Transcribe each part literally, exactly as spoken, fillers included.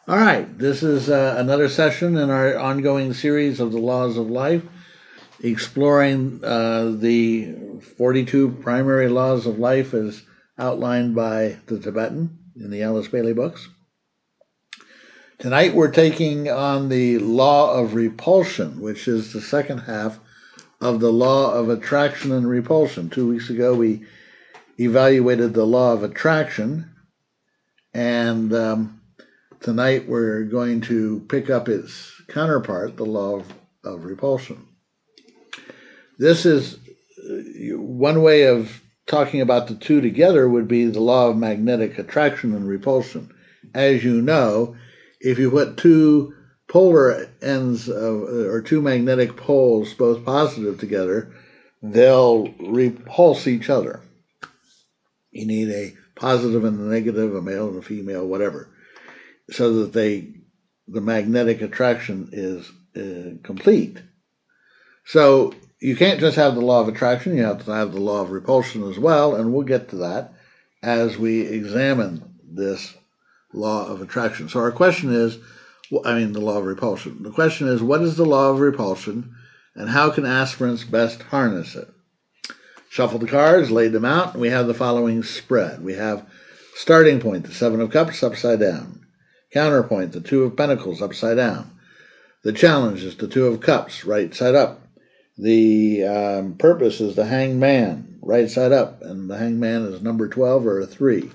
All right, this is uh, another session in our ongoing series of the laws of life, exploring uh, the forty-two primary laws of life as outlined by the Tibetan in the Alice Bailey books. Tonight we're taking on the law of repulsion, which is the second half of the law of attraction and repulsion. Two weeks ago we evaluated the law of attraction, and um, tonight we're going to pick up its counterpart, the law of, of repulsion. This is one way of talking about the two together would be the law of magnetic attraction and repulsion. As you know, if you put two polar ends of, or two magnetic poles, both positive together, they'll repulse each other. You need a positive and a negative, a male and a female, whatever, so that they the magnetic attraction is uh, complete. So you can't just have the law of attraction, you have to have the law of repulsion as well, and we'll get to that as we examine this law of attraction. So our question is, I mean the law of repulsion. The question is, what is the law of repulsion, and how can aspirants best harness it? Shuffle the cards, laid them out, and we have the following spread. We have starting point, the Seven of Cups upside down. Counterpoint, the Two of Pentacles upside down. The challenge is the Two of Cups, right side up. The um, purpose is the Hanged Man, right side up, and the Hanged Man is number twelve or a three.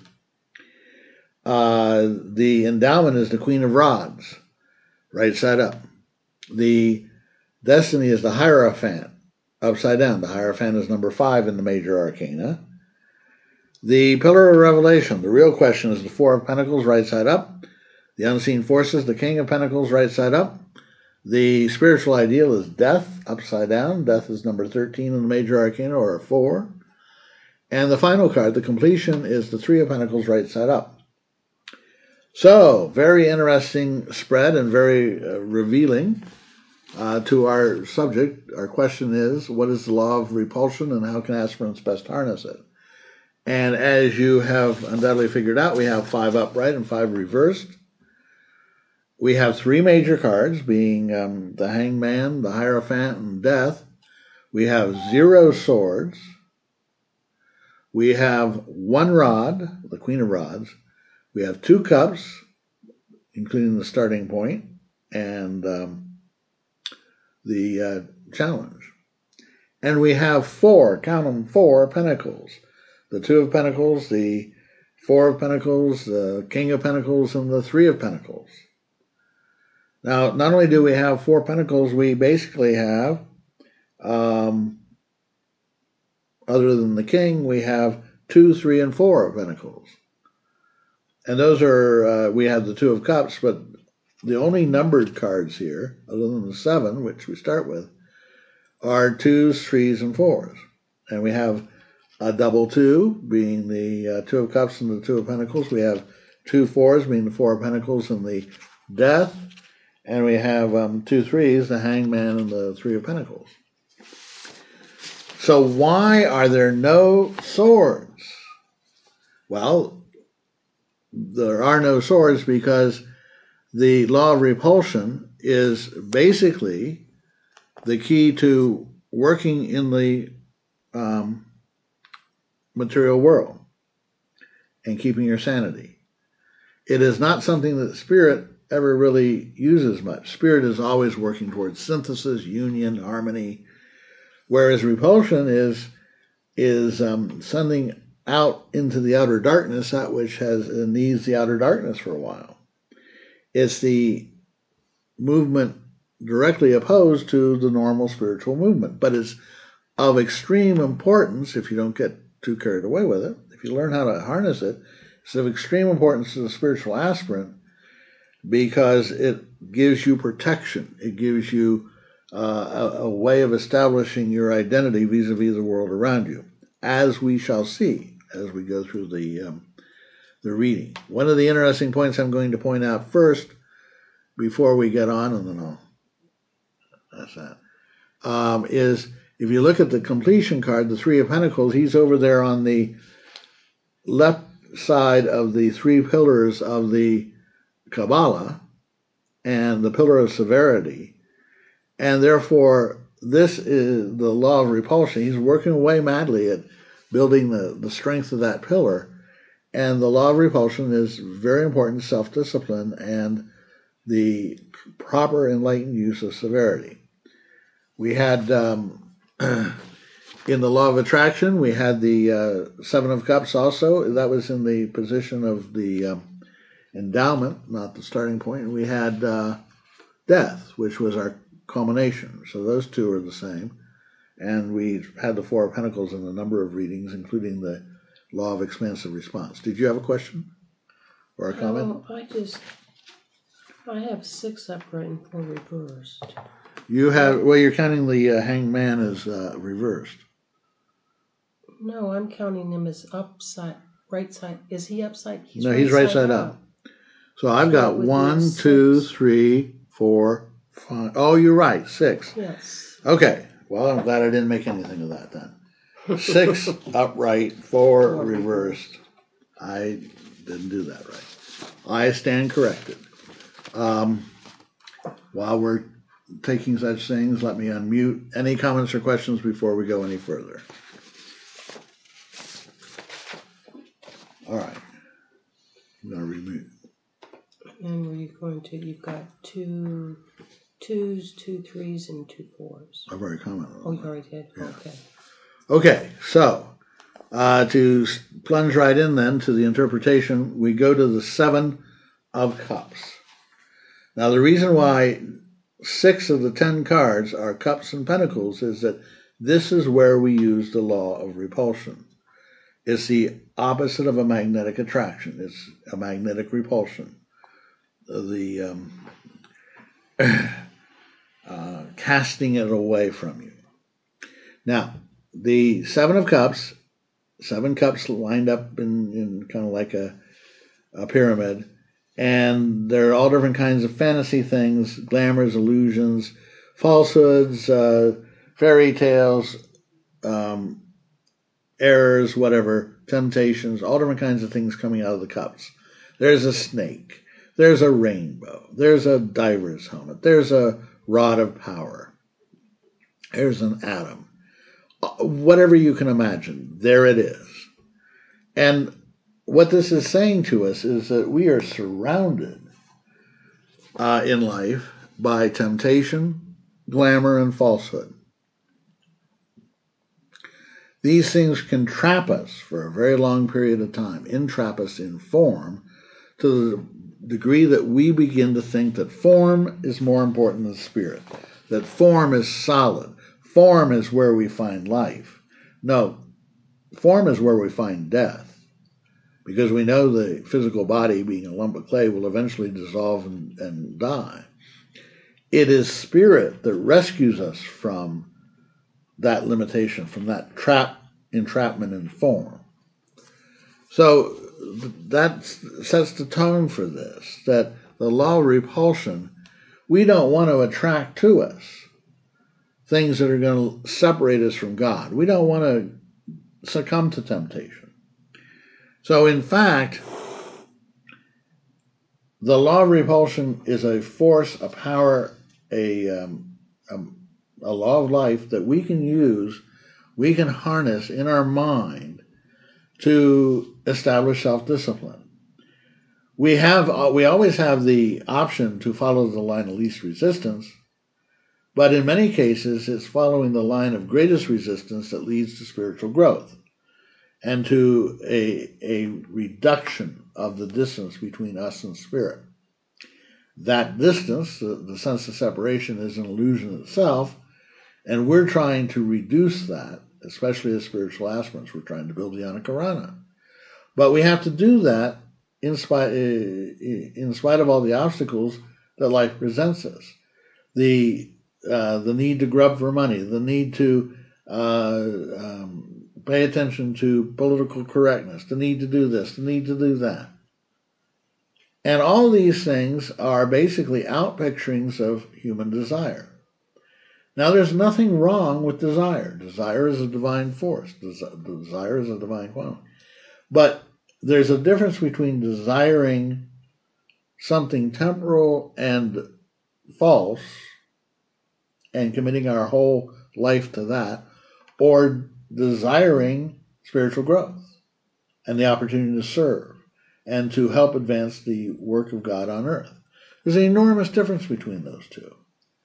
Uh, the endowment is the Queen of Rods, right side up. The destiny is the Hierophant, upside down. The Hierophant is number five in the major arcana. The Pillar of Revelation, the real question is the Four of Pentacles, right side up. The unseen forces, the King of Pentacles, right side up. The spiritual ideal is death, upside down. Death is number thirteen in the major arcana, or a four. And the final card, the completion, is the Three of Pentacles, right side up. So, very interesting spread and very uh, revealing uh, to our subject. Our question is, what is the law of repulsion and how can aspirants best harness it? And as you have undoubtedly figured out, we have five upright and five reversed. We have three major cards, being um, the Hanged Man, the Hierophant, and Death. We have zero swords. We have one rod, the Queen of Rods. We have two cups, including the starting point, and um, the uh, challenge. And we have four, count them, four pentacles. The Two of Pentacles, the Four of Pentacles, the King of Pentacles, and the Three of Pentacles. Now, not only do we have four pentacles, we basically have, um, other than the king, we have two, three, and four of pentacles. And those are, uh, we have the Two of Cups, but the only numbered cards here, other than the seven, which we start with, are twos, threes, and fours. And we have a double two, being the uh, Two of Cups and the Two of Pentacles. We have two fours, being the Four of Pentacles and the Death. And we have um, two threes, the Hanged Man and the Three of Pentacles. So why are there no swords? Well, there are no swords because the law of repulsion is basically the key to working in the um, material world and keeping your sanity. It is not something that spirit ever really uses much. Spirit is always working towards synthesis, union, harmony, whereas repulsion is is um, sending out into the outer darkness that which has uh, needs the outer darkness for a while. It's the movement directly opposed to the normal spiritual movement, but it's of extreme importance if you don't get too carried away with it. If you learn how to harness it, it's of extreme importance to the spiritual aspirant because it gives you protection. It gives you uh, a, a way of establishing your identity vis-a-vis the world around you, as we shall see as we go through the um, the reading. One of the interesting points I'm going to point out first, before we get on, and then I'll that's that, um, is if you look at the completion card, the Three of Pentacles, he's over there on the left side of the three pillars of the Kabbalah and the pillar of severity, and therefore this is the law of repulsion. He's working away madly at building the, the strength of that pillar, and the law of repulsion is very important: self-discipline and the proper enlightened use of severity. We had um, in the law of attraction, we had the uh, Seven of Cups also. That was in the position of the um, endowment, not the starting point. And we had uh, death, which was our culmination. So those two are the same. And we had the Four of Pentacles in a number of readings, including the law of expansive response. Did you have a question or a comment? Oh, I just, I have six upright and four reversed. You have, well, you're counting the uh, hanged man as uh, reversed. No, I'm counting him as upside, right side. Is he upside? He's no, right he's right side, side up. up. So I've so got one, two, three, four, five. Oh, you're right, six. Yes. Okay. Well, I'm glad I didn't make anything of that then. Six upright, four, four reversed. I didn't do that right. I stand corrected. Um, while we're taking such things, let me unmute. Any comments or questions before we go any further? All right. I'm going to remute. And were you going to, you've got two twos, two threes, and two fours. I've already commented on Oh, you that. already did? Yeah. Okay. Okay, so uh, to plunge right in then to the interpretation, we go to the Seven of Cups. Now, the reason why six of the ten cards are cups and pentacles is that this is where we use the law of repulsion. It's the opposite of a magnetic attraction. It's a magnetic repulsion. The um, uh, casting it away from you. Now, the Seven of Cups, seven cups lined up in, in kind of like a, a pyramid, and there are all different kinds of fantasy things, glamours, illusions, falsehoods, uh, fairy tales, um, errors, whatever, temptations, all different kinds of things coming out of the cups. There's a snake. There's a rainbow. There's a diver's helmet. There's a rod of power. There's an atom. Whatever you can imagine, there it is. And what this is saying to us is that we are surrounded uh, in life by temptation, glamour, and falsehood. These things can trap us for a very long period of time, entrap us in form to the degree that we begin to think that form is more important than spirit, that form is solid, form is where we find life. No, form is where we find death, because we know the physical body, being a lump of clay, will eventually dissolve and, and die. It is spirit that rescues us from that limitation, from that trap, entrapment in form. So that sets the tone for this, that the law of repulsion, we don't want to attract to us things that are going to separate us from God. We don't want to succumb to temptation. So in fact, the law of repulsion is a force, a power, a, um, a, a law of life that we can use, we can harness in our mind to establish self-discipline. We have, we always have the option to follow the line of least resistance, but in many cases, it's following the line of greatest resistance that leads to spiritual growth and to a, a reduction of the distance between us and spirit. That distance, the, the sense of separation, is an illusion itself, and we're trying to reduce that, especially as spiritual aspirants. We're trying to build the Anakarana. But we have to do that in spite, in spite of all the obstacles that life presents us. The, uh, the need to grub for money, the need to uh, um, pay attention to political correctness, the need to do this, the need to do that. And all these things are basically outpicturings of human desire. Now, there's nothing wrong with desire. Desire is a divine force. Desire is a divine quality. But there's a difference between desiring something temporal and false and committing our whole life to that, or desiring spiritual growth and the opportunity to serve and to help advance the work of God on earth. There's an enormous difference between those two.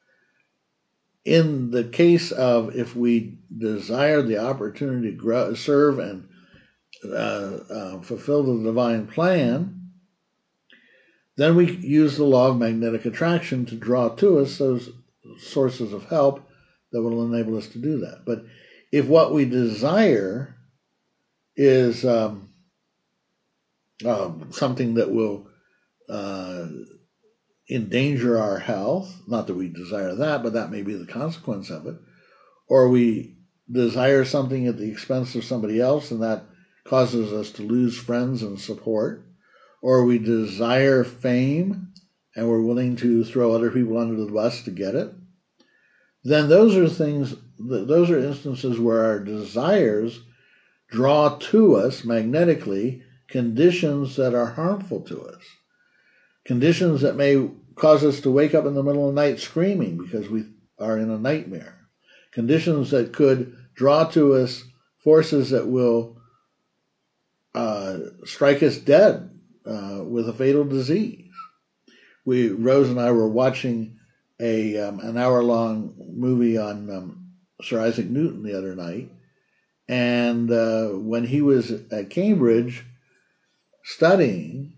In the case of if we desire the opportunity to grow, serve and uh, uh, fulfill the divine plan, then we use the law of magnetic attraction to draw to us those sources of help that will enable us to do that. But if what we desire is um, uh, something that will uh, endanger our health, not that we desire that, but that may be the consequence of it, or we desire something at the expense of somebody else and that causes us to lose friends and support, or we desire fame and we're willing to throw other people under the bus to get it, then those are things, those are instances where our desires draw to us magnetically conditions that are harmful to us. Conditions that may cause us to wake up in the middle of the night screaming because we are in a nightmare. Conditions that could draw to us forces that will uh, strike us dead uh, with a fatal disease. We, Rose and I were watching a um, an hour-long movie on um, Sir Isaac Newton the other night, and uh, when he was at Cambridge studying,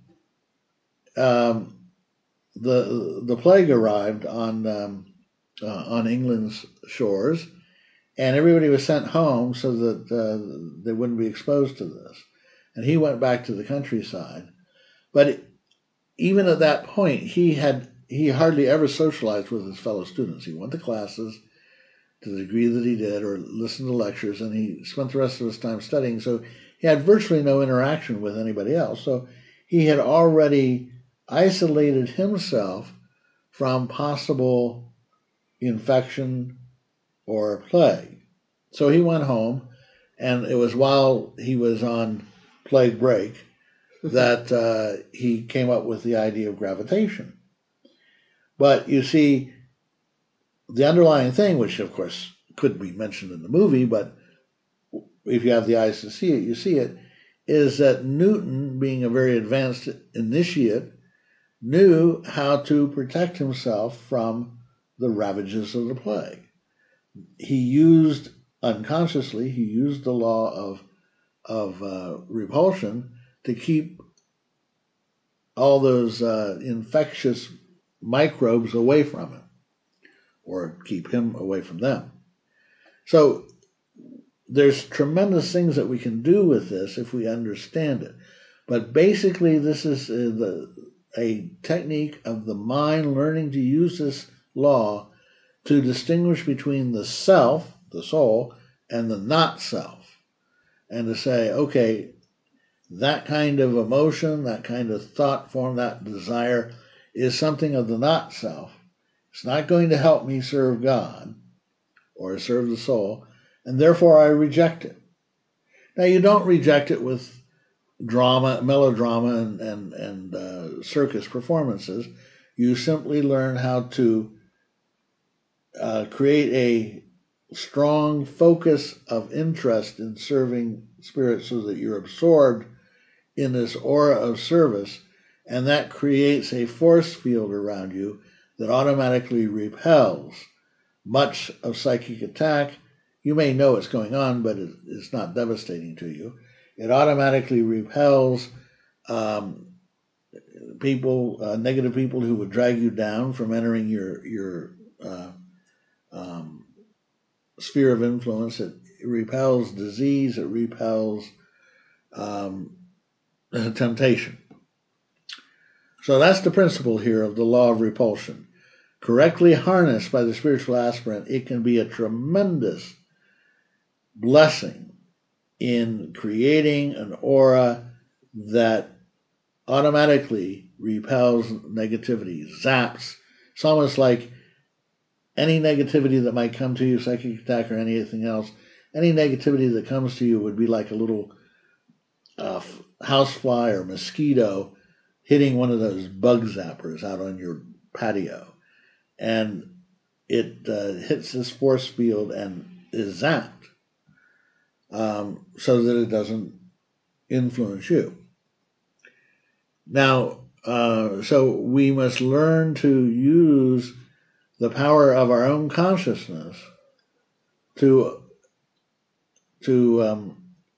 um, the the plague arrived on um, uh, on England's shores, and everybody was sent home so that uh, they wouldn't be exposed to this. And he went back to the countryside, but it, even at that point, he had he hardly ever socialized with his fellow students. He went to classes to the degree that he did, or listened to lectures, and he spent the rest of his time studying. So he had virtually no interaction with anybody else. So he had already isolated himself from possible infection or plague. So he went home, and it was while he was on plague break that uh, he came up with the idea of gravitation. But you see, the underlying thing, which of course could be mentioned in the movie, but if you have the eyes to see it, you see it, is that Newton, being a very advanced initiate, knew how to protect himself from the ravages of the plague. He used, unconsciously, he used the law of, of uh, repulsion to keep all those uh, infectious microbes away from him, or keep him away from them. So there's tremendous things that we can do with this if we understand it. But basically, this is uh, the, a technique of the mind learning to use this law to distinguish between the self, the soul, and the not self. And to say, okay, that kind of emotion, that kind of thought form, that desire is something of the not self. It's not going to help me serve God or serve the soul, and therefore I reject it. Now, you don't reject it with drama, melodrama, and, and, and uh, circus performances. You simply learn how to uh, create a strong focus of interest in serving spirit so that you're absorbed in this aura of service, and that creates a force field around you that automatically repels much of psychic attack. You may know what's going on, but it's not devastating to you. It automatically repels um, people, uh, negative people who would drag you down from entering your your uh, um, sphere of influence. It repels disease. It repels um, temptation. So that's the principle here of the law of repulsion. Correctly harnessed by the spiritual aspirant, it can be a tremendous blessing in creating an aura that automatically repels negativity, zaps. It's almost like any negativity that might come to you, psychic attack or anything else, any negativity that comes to you would be like a little uh, housefly or mosquito hitting one of those bug zappers out on your patio, and it uh, hits this force field and is zapped, um, so that it doesn't influence you. Now, uh, so we must learn to use the power of our own consciousness to to um,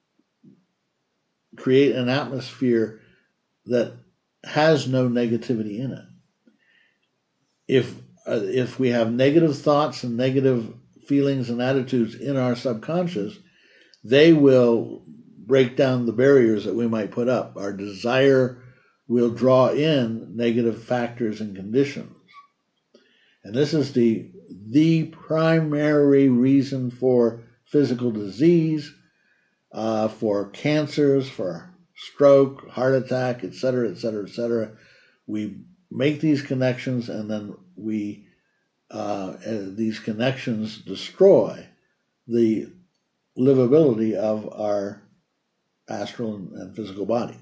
create an atmosphere that has no negativity in it. If uh, if we have negative thoughts and negative feelings and attitudes in our subconscious, they will break down the barriers that we might put up. Our desire will draw in negative factors and conditions. And this is the the primary reason for physical disease, uh, for cancers, for stroke, heart attack, et cetera, et cetera, et cetera. We make these connections, and then we uh, these connections destroy the livability of our astral and physical bodies.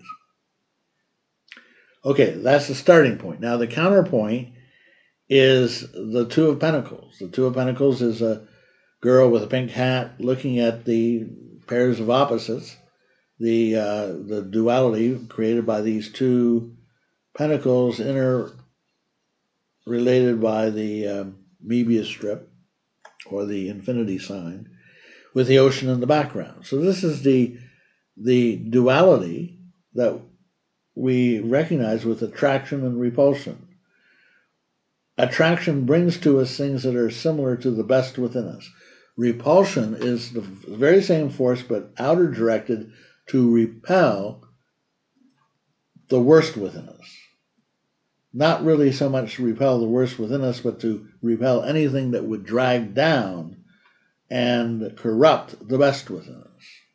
Okay, that's the starting point. Now the counterpoint is the Two of Pentacles. The Two of Pentacles is a girl with a pink hat looking at the pairs of opposites, the uh, the duality created by these two pentacles, interrelated by the um, Möbius strip or the infinity sign, with the ocean in the background. So this is the the duality that we recognize with attraction and repulsion. Attraction brings to us things that are similar to the best within us. Repulsion is the very same force, but outer directed to repel the worst within us. Not really so much to repel the worst within us, but to repel anything that would drag down and corrupt the best within us.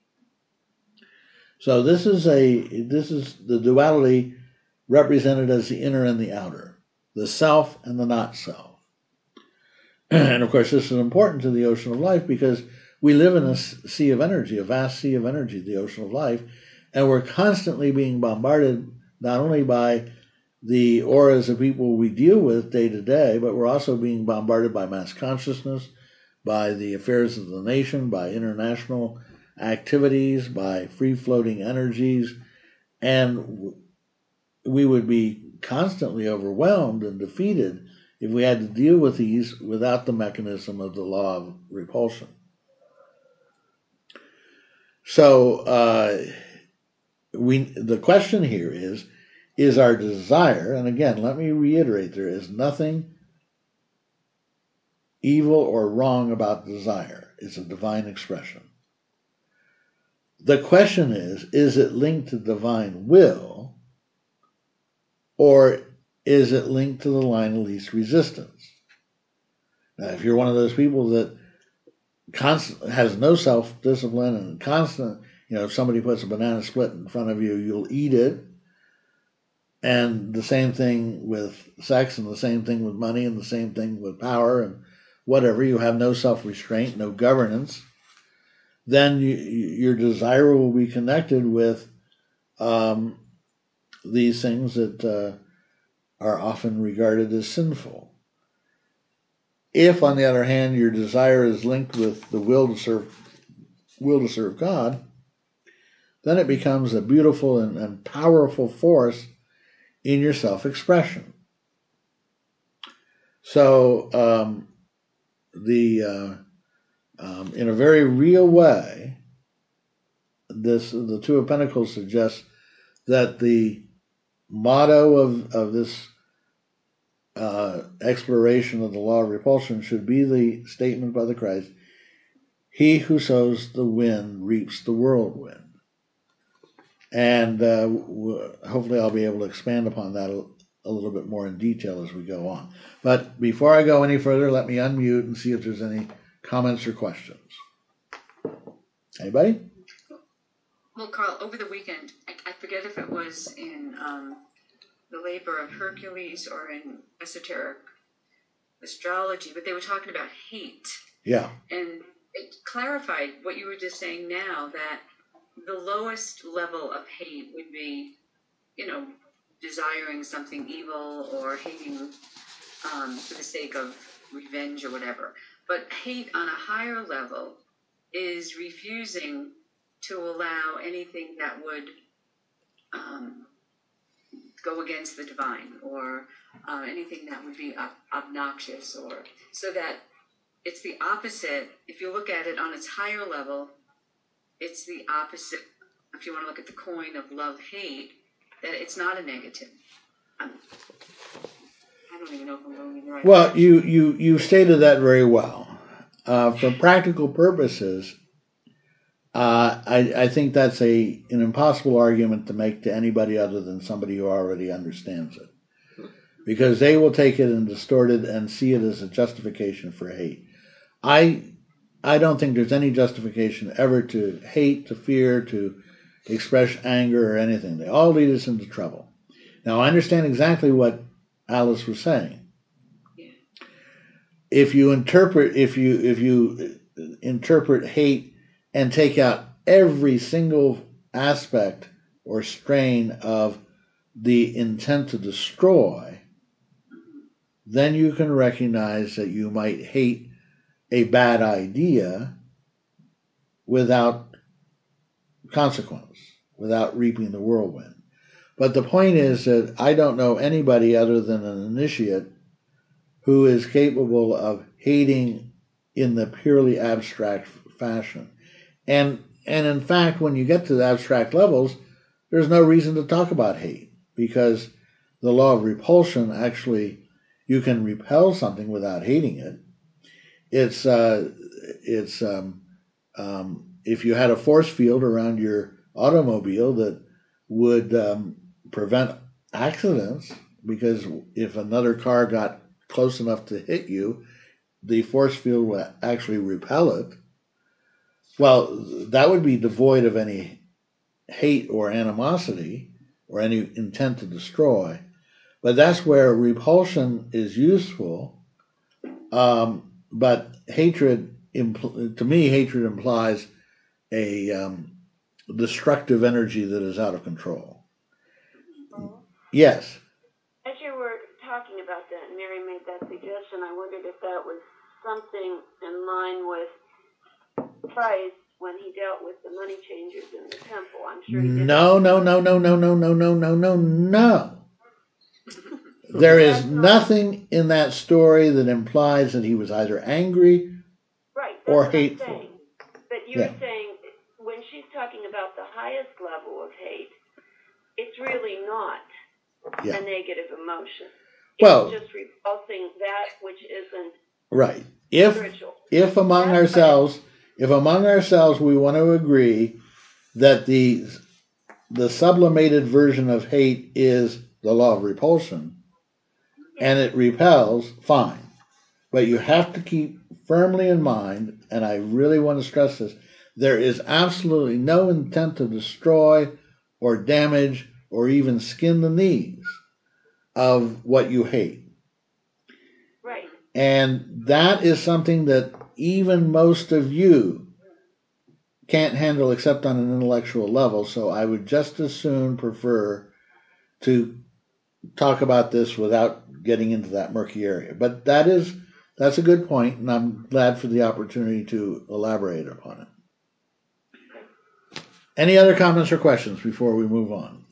So this is a this is the duality represented as the inner and the outer, the self and the not self. And of course, this is important to the ocean of life because we live in a sea of energy, a vast sea of energy, the ocean of life, and we're constantly being bombarded not only by the auras of people we deal with day to day, but we're also being bombarded by mass consciousness, by the affairs of the nation, by international activities, by free-floating energies, and we would be constantly overwhelmed and defeated if we had to deal with these without the mechanism of the law of repulsion. So uh, we the question here is, is our desire, and again, let me reiterate, there is nothing evil or wrong about desire. It's a divine expression. The question is, is it linked to divine will, or is it linked to the line of least resistance? Now, if you're one of those people that constant, has no self-discipline and constant, you know, if somebody puts a banana split in front of you, you'll eat it. And the same thing with sex, and the same thing with money, and the same thing with power, and whatever. You have no self-restraint, no governance. Then you, your desire will be connected with um, these things that uh, are often regarded as sinful. If, on the other hand, your desire is linked with the will to serve, will to serve God, then it becomes a beautiful and, and powerful force in your self-expression. So, um, the uh, um, in a very real way, this the Two of Pentacles suggests that the motto of of this uh, exploration of the law of repulsion should be the statement by the Christ: "He who sows the wind reaps the whirlwind." And uh, hopefully I'll be able to expand upon that a, a little bit more in detail as we go on. But before I go any further, let me unmute and see if there's any comments or questions. Anybody? Well, Carl, over the weekend, I, I forget if it was in um, the Labor of Hercules or in esoteric astrology, but they were talking about hate. Yeah. And it clarified what you were just saying now, that the lowest level of hate would be, you know, desiring something evil or hating um, for the sake of revenge or whatever. But hate on a higher level is refusing to allow anything that would um, go against the divine, or uh, anything that would be ob- obnoxious, or so that it's the opposite. If you look at it on its higher level, it's the opposite. If you want to look at the coin of love hate, that it's not a negative. Um, I don't even know if I'm going in the right Well, direction. you, you, you stated that very well. Uh, for practical purposes, uh, I, I think that's a an impossible argument to make to anybody other than somebody who already understands it. Because they will take it and distort it and see it as a justification for hate. I I don't think there's any justification ever to hate, to fear, to express anger or anything. They all lead us into trouble. Now, I understand exactly what Alice was saying. Yeah. If you interpret if you if you interpret hate and take out every single aspect or strain of the intent to destroy, then you can recognize that you might hate a bad idea without consequence, without reaping the whirlwind. But the point is that I don't know anybody other than an initiate who is capable of hating in the purely abstract fashion. And and in fact, when you get to the abstract levels, there's no reason to talk about hate, because the law of repulsion actually, you can repel something without hating it. It's uh, it's um, um, if you had a force field around your automobile that would um, prevent accidents, because if another car got close enough to hit you, the force field would actually repel it. Well, that would be devoid of any hate or animosity or any intent to destroy. But that's where repulsion is useful. Um, but hatred, impl- to me, hatred implies a um, destructive energy that is out of control. Well, Yes. as you were talking about that, and Mary made that suggestion, I wondered if that was something in line with Christ when he dealt with the money changers in the temple. I'm sure he did. No, no, no, no, no, no, no, no, no, no, no. There is That's not- nothing in that story that implies that he was either angry Right, that's or what hateful. I'm saying. But you're Yeah. saying when she's talking about the highest level of hate, it's really not Yeah. a negative emotion. Well- It's just repulsing that which isn't Right. If spiritual. if among That's ourselves, if among ourselves we want to agree that the the sublimated version of hate is the law of repulsion, and it repels, fine. But you have to keep firmly in mind, and I really want to stress this, there is absolutely no intent to destroy or damage or even skin the knees of what you hate. Right. And that is something that even most of you can't handle except on an intellectual level. So I would just as soon prefer to talk about this without getting into that murky area. But that is that's a good point, and I'm glad for the opportunity to elaborate upon it. Any other comments or questions before we move on?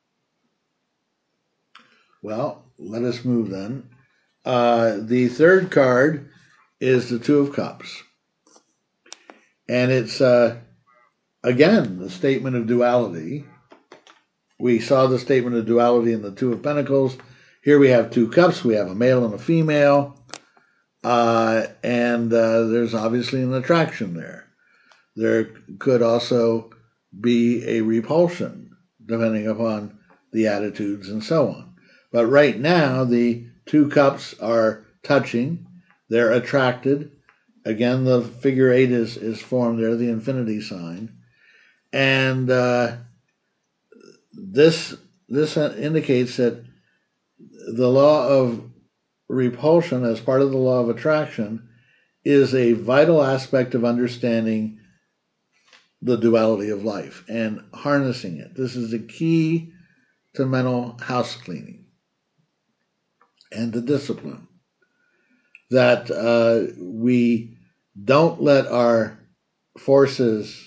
Well, let us move then. Uh, the third card is the Two of Cups. And it's, uh, again, the statement of duality. We saw the statement of duality in the Two of Pentacles. Here we have two cups. We have a male and a female. Uh, and uh, there's obviously an attraction there. There could also be a repulsion, depending upon the attitudes and so on. But right now, the two cups are touching. They're attracted. Again, the figure eight is, is formed there, the infinity sign. And uh, this this indicates that the law of repulsion, as part of the law of attraction, is a vital aspect of understanding the duality of life and harnessing it. This is the key to mental house cleaning and to discipline. That uh, we don't let our forces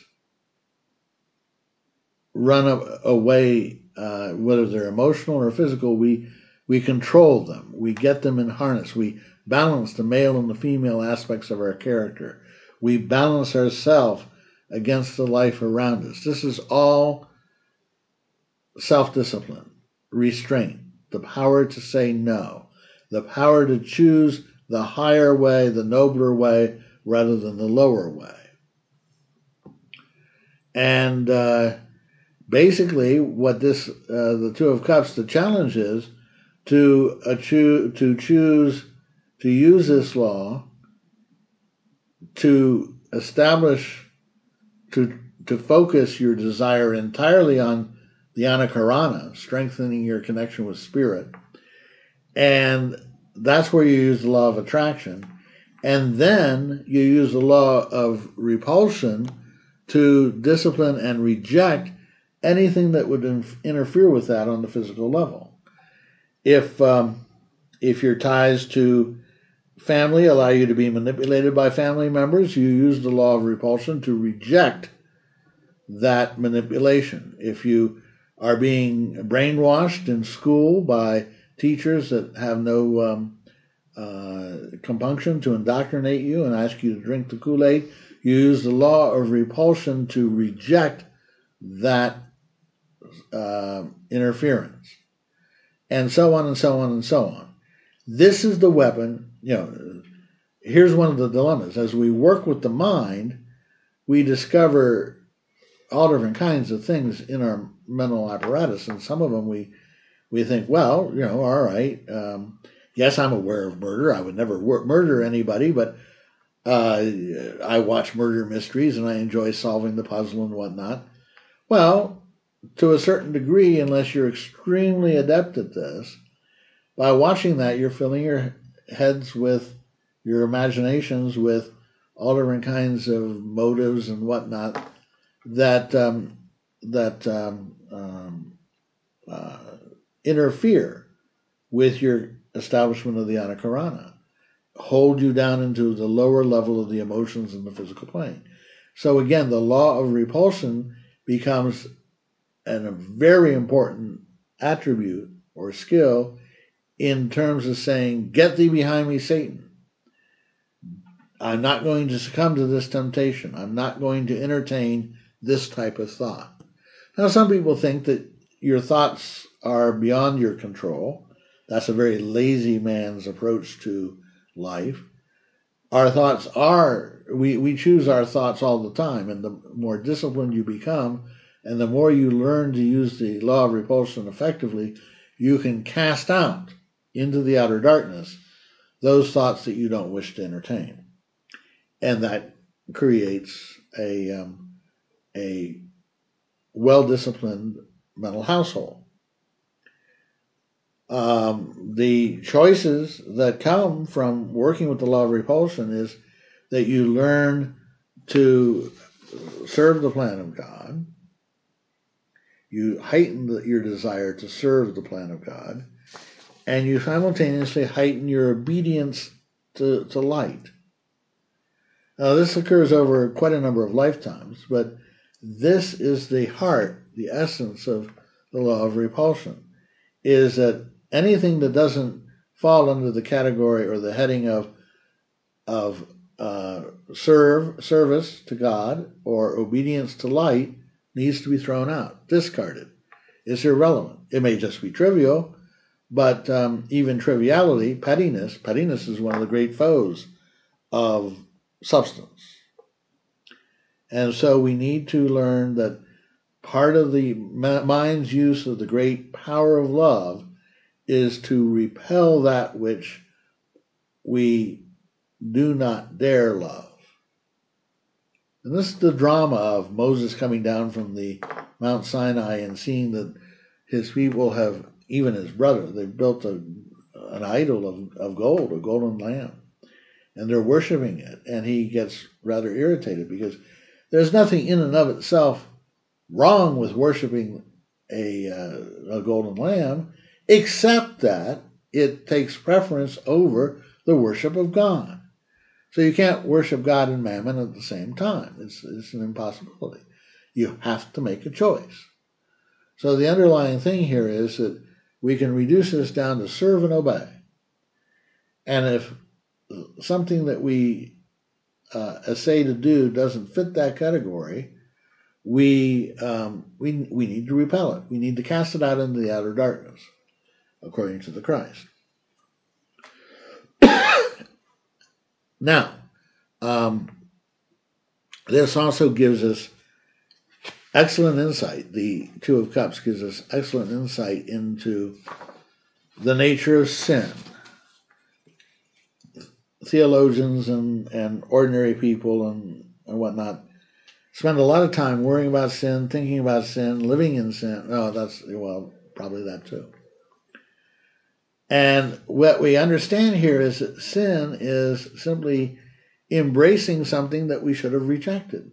run away, uh, whether they're emotional or physical. We we control them. We get them in harness. We balance the male and the female aspects of our character. We balance ourselves against the life around us. This is all self-discipline, restraint, the power to say no, the power to choose the higher way, the nobler way, rather than the lower way. And uh, basically, what this, uh, the Two of Cups, the challenge is to uh, choo- to choose to use this law to establish, to to focus your desire entirely on the anakarana, strengthening your connection with spirit. And that's where you use the law of attraction. And then you use the law of repulsion to discipline and reject anything that would inf- interfere with that on the physical level. If um, if your ties to family allow you to be manipulated by family members, you use the law of repulsion to reject that manipulation. If you are being brainwashed in school by teachers that have no um, uh, compunction to indoctrinate you and ask you to drink the Kool-Aid, you use the law of repulsion to reject that uh, interference, and so on and so on and so on. This is the weapon. You know, here's one of the dilemmas. As we work with the mind, we discover all different kinds of things in our mental apparatus, and some of them we we think, well, you know, all right, um, yes, I'm aware of murder. I would never wor- murder anybody, but uh, I watch murder mysteries and I enjoy solving the puzzle and whatnot. Well, to a certain degree, unless you're extremely adept at this, by watching that, you're filling your heads with, your imaginations with all different kinds of motives and whatnot that um, that um, um, uh, interfere with your establishment of the anakarana, hold you down into the lower level of the emotions in the physical plane. So again, the law of repulsion becomes an, a very important attribute or skill in terms of saying, get thee behind me, Satan. I'm not going to succumb to this temptation. I'm not going to entertain this type of thought. Now, some people think that your thoughts are beyond your control. That's a very lazy man's approach to life. Our thoughts are, we, we choose our thoughts all the time, and the more disciplined you become, and the more you learn to use the law of repulsion effectively, you can cast out into the outer darkness those thoughts that you don't wish to entertain. And that creates a, um, a well-disciplined mental household. Um, the choices that come from working with the law of repulsion is that you learn to serve the plan of God. You heighten the, your desire to serve the plan of God, and you simultaneously heighten your obedience to, to light. Now, this occurs over quite a number of lifetimes, but this is the heart, the essence of the law of repulsion, is that anything that doesn't fall under the category or the heading of of uh, serve service to God or obedience to light needs to be thrown out, discarded. It's irrelevant. It may just be trivial, but um, even triviality, pettiness, pettiness is one of the great foes of substance. And so we need to learn that part of the mind's use of the great power of love is to repel that which we do not dare love. And this is the drama of Moses coming down from the Mount Sinai and seeing that his people have, even his brother, they've built a, an idol of, of gold, a golden lamb, and they're worshiping it. And he gets rather irritated because there's nothing in and of itself wrong with worshiping a, uh, a golden lamb, except that it takes preference over the worship of God. So you can't worship God and mammon at the same time. It's, it's an impossibility. You have to make a choice. So the underlying thing here is that we can reduce this down to serve and obey. And if something that we uh, essay to do doesn't fit that category, we, um, we, we need to repel it. We need to cast it out into the outer darkness, according to the Christ. Now, um, this also gives us excellent insight. The Two of Cups gives us excellent insight into the nature of sin. Theologians and, and ordinary people and, and whatnot spend a lot of time worrying about sin, thinking about sin, living in sin. No, that's, well, probably that too. And what we understand here is that sin is simply embracing something that we should have rejected.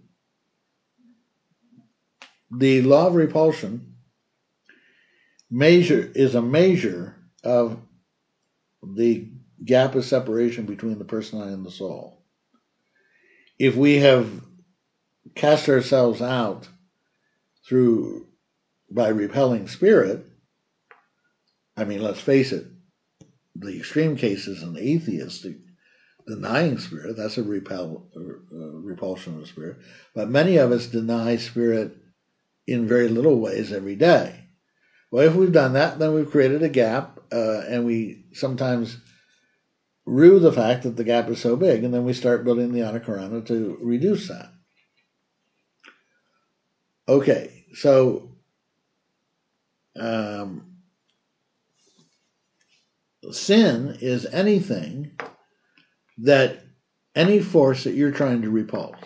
The law of repulsion measure is a measure of the gap of separation between the person and the soul. If we have cast ourselves out through by repelling spirit, I mean, let's face it, the extreme case is an atheist denying spirit. That's a repel, uh, repulsion of spirit. But many of us deny spirit in very little ways every day. Well, if we've done that, then we've created a gap, uh, and we sometimes rue the fact that the gap is so big, and then we start building the Anakarana to reduce that. Okay, so um, sin is anything that, any force that you're trying to repulse.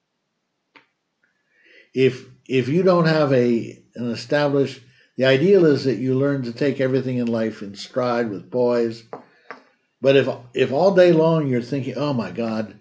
If if you don't have a an established, the ideal is that you learn to take everything in life in stride with poise. But if if all day long you're thinking, oh my God,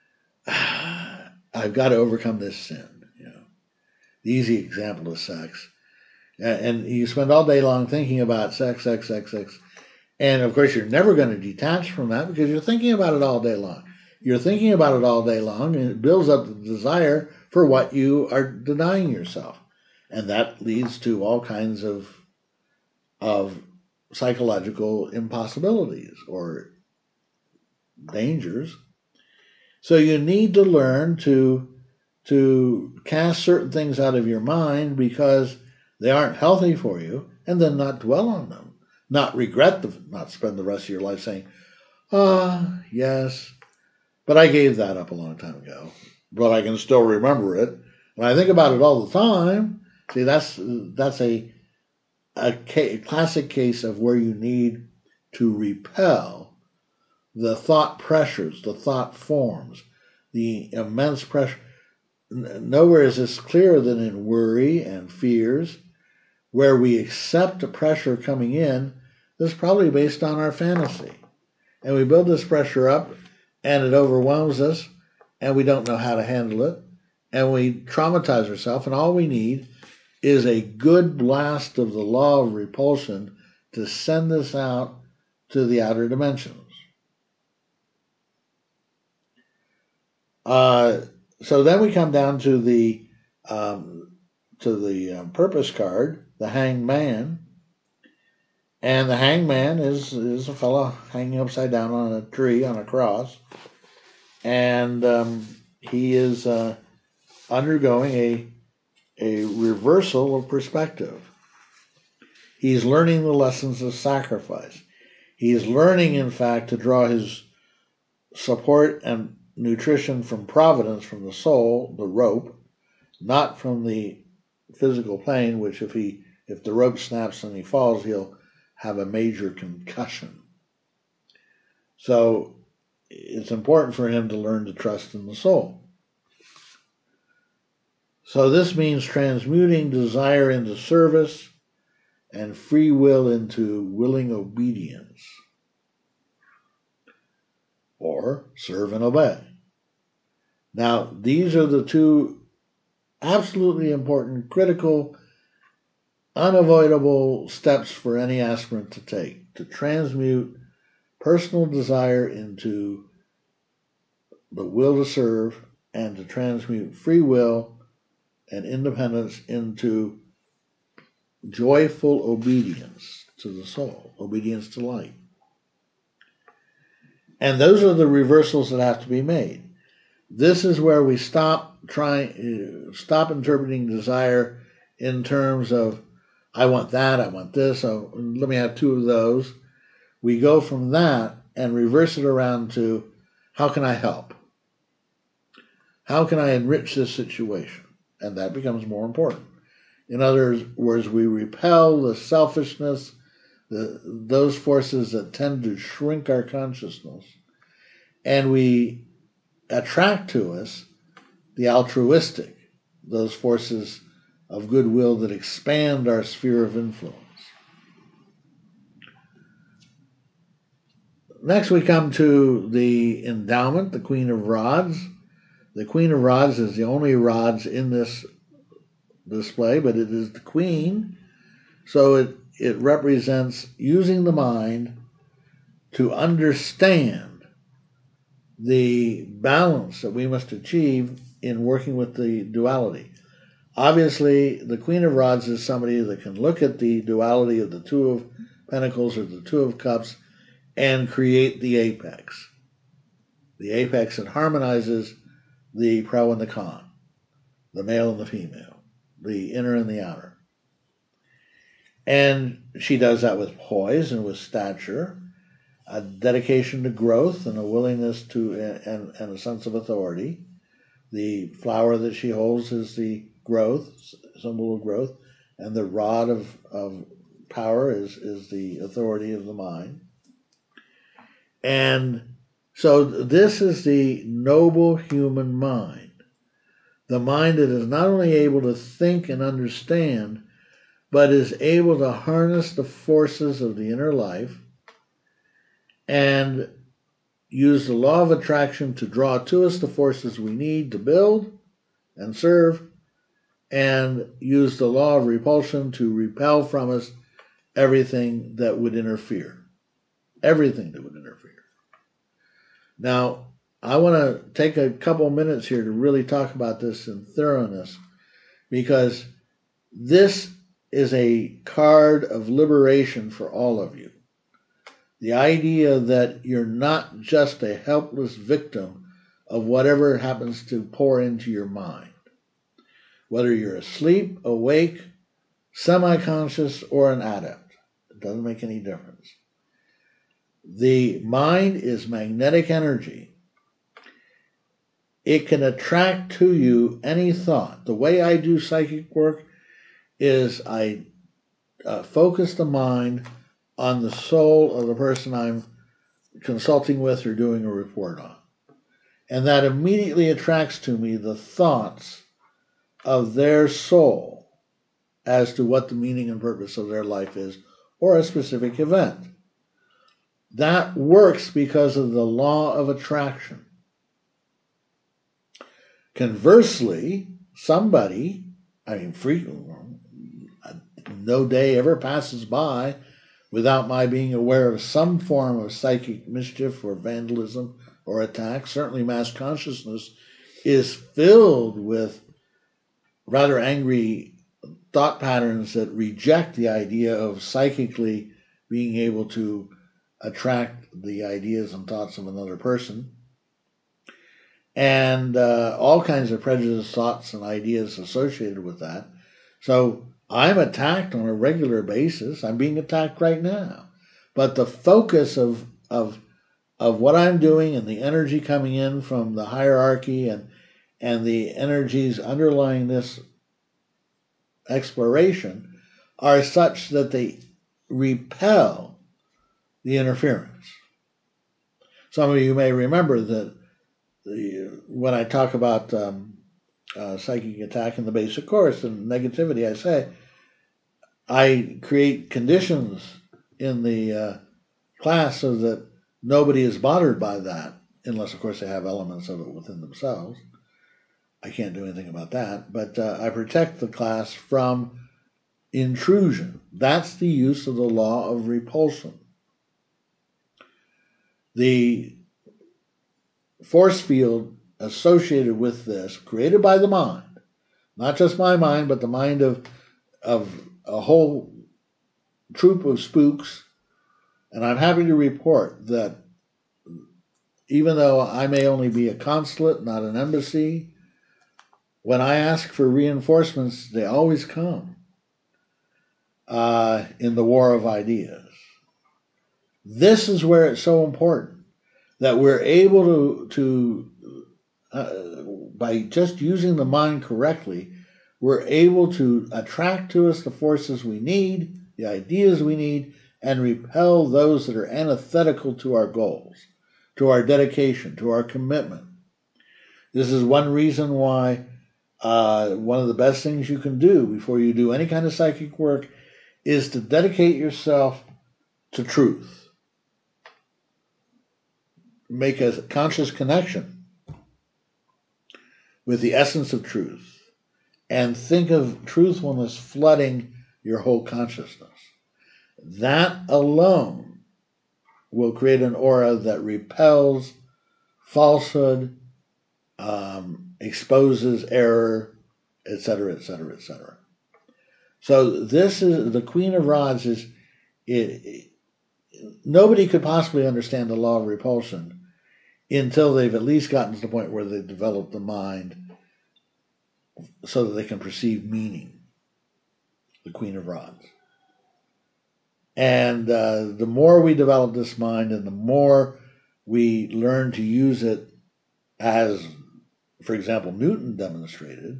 I've got to overcome this sin. You know, the easy example is sex, and you spend all day long thinking about sex, sex, sex, sex, and of course you're never going to detach from that because you're thinking about it all day long. You're thinking about it all day long, and it builds up the desire for what you are denying yourself. And that leads to all kinds of of psychological impossibilities or dangers. So you need to learn to to cast certain things out of your mind because they aren't healthy for you, and then not dwell on them. Not regret them, not spend the rest of your life saying, ah, yes, but I gave that up a long time ago. But I can still remember it. And I think about it all the time. See, that's that's a, a, ca- a classic case of where you need to repel the thought pressures, the thought forms, the immense pressure. Nowhere is this clearer than in worry and fears, where we accept a pressure coming in that's probably based on our fantasy. And we build this pressure up, and it overwhelms us, and we don't know how to handle it, and we traumatize ourselves, and all we need is a good blast of the law of repulsion to send us out to the outer dimensions. Uh, so then we come down to the um, to the um, purpose card, the Hanged Man, and the Hanged Man is is a fellow hanging upside down on a tree on a cross, and um, he is uh, undergoing a a reversal of perspective. He's learning the lessons of sacrifice. He is learning, in fact, to draw his support and nutrition from providence, from the soul, the rope, not from the physical plane, which if he if the rope snaps and he falls, he'll have a major concussion. So it's important for him to learn to trust in the soul. So this means transmuting desire into service and free will into willing obedience, or serve and obey. Now, these are the two absolutely important, critical unavoidable steps for any aspirant to take to transmute personal desire into the will to serve, and to transmute free will and independence into joyful obedience to the soul, obedience to light. And those are the reversals that have to be made. This is where we stop trying, stop interpreting desire in terms of, I want that, I want this, so let me have two of those. We go from that and reverse it around to, how can I help? How can I enrich this situation? And that becomes more important. In other words, we repel the selfishness, the, those forces that tend to shrink our consciousness, and we attract to us the altruistic, those forces of goodwill that expand our sphere of influence. Next we come to the endowment, the Queen of Rods. The Queen of Rods is the only rods in this display, but it is the Queen, so it, it represents using the mind to understand the balance that we must achieve in working with the duality. Obviously, the Queen of Rods is somebody that can look at the duality of the Two of Pentacles or the Two of Cups and create the apex. The apex that harmonizes the pro and the con, the male and the female, the inner and the outer. And she does that with poise and with stature, a dedication to growth and a willingness to, and, and a sense of authority. The flower that she holds is the growth, symbol of growth, and the rod of, of power is, is the authority of the mind. And so this is the noble human mind. The mind that is not only able to think and understand, but is able to harness the forces of the inner life and use the law of attraction to draw to us the forces we need to build and serve, and use the law of repulsion to repel from us everything that would interfere. Everything that would interfere. Now, I want to take a couple minutes here to really talk about this in thoroughness, because this is a card of liberation for all of you. The idea that you're not just a helpless victim of whatever happens to pour into your mind. Whether you're asleep, awake, semi-conscious, or an adept. It doesn't make any difference. The mind is magnetic energy. It can attract to you any thought. The way I do psychic work is I uh, focus the mind on the soul of the person I'm consulting with or doing a report on. And that immediately attracts to me the thoughts of their soul as to what the meaning and purpose of their life is, or a specific event. That works because of the law of attraction. Conversely, somebody, I mean, frequently, no day ever passes by without my being aware of some form of psychic mischief or vandalism or attack. Certainly mass consciousness is filled with rather angry thought patterns that reject the idea of psychically being able to attract the ideas and thoughts of another person. And uh, all kinds of prejudiced thoughts and ideas associated with that. So I'm attacked on a regular basis. I'm being attacked right now. But the focus of of of what I'm doing and the energy coming in from the hierarchy and and the energies underlying this exploration are such that they repel the interference. Some of you may remember that the, when I talk about um, uh, psychic attack in the basic course and negativity, I say I create conditions in the uh, class so that nobody is bothered by that, unless, of course, they have elements of it within themselves. I can't do anything about that, but uh, I protect the class from intrusion. That's the use of the law of repulsion. The force field associated with this, created by the mind, not just my mind, but the mind of, of a whole troop of spooks. And I'm happy to report that even though I may only be a consulate, not an embassy, when I ask for reinforcements, they always come uh, in the war of ideas. This is where it's so important that we're able to, to uh, by just using the mind correctly, we're able to attract to us the forces we need, the ideas we need, and repel those that are antithetical to our goals, to our dedication, to our commitment. This is one reason why uh, one of the best things you can do before you do any kind of psychic work is to dedicate yourself to truth. Make a conscious connection with the essence of truth and think of truthfulness flooding your whole consciousness. That alone will create an aura that repels falsehood, um, exposes error, et cetera, et cetera, et cetera. So this is the Queen of Rods. Is it, it, nobody could possibly understand the law of repulsion until they've at least gotten to the point where they've developed the mind so that they can perceive meaning. The Queen of Rods. And uh, the more we develop this mind and the more we learn to use it as, for example, Newton demonstrated,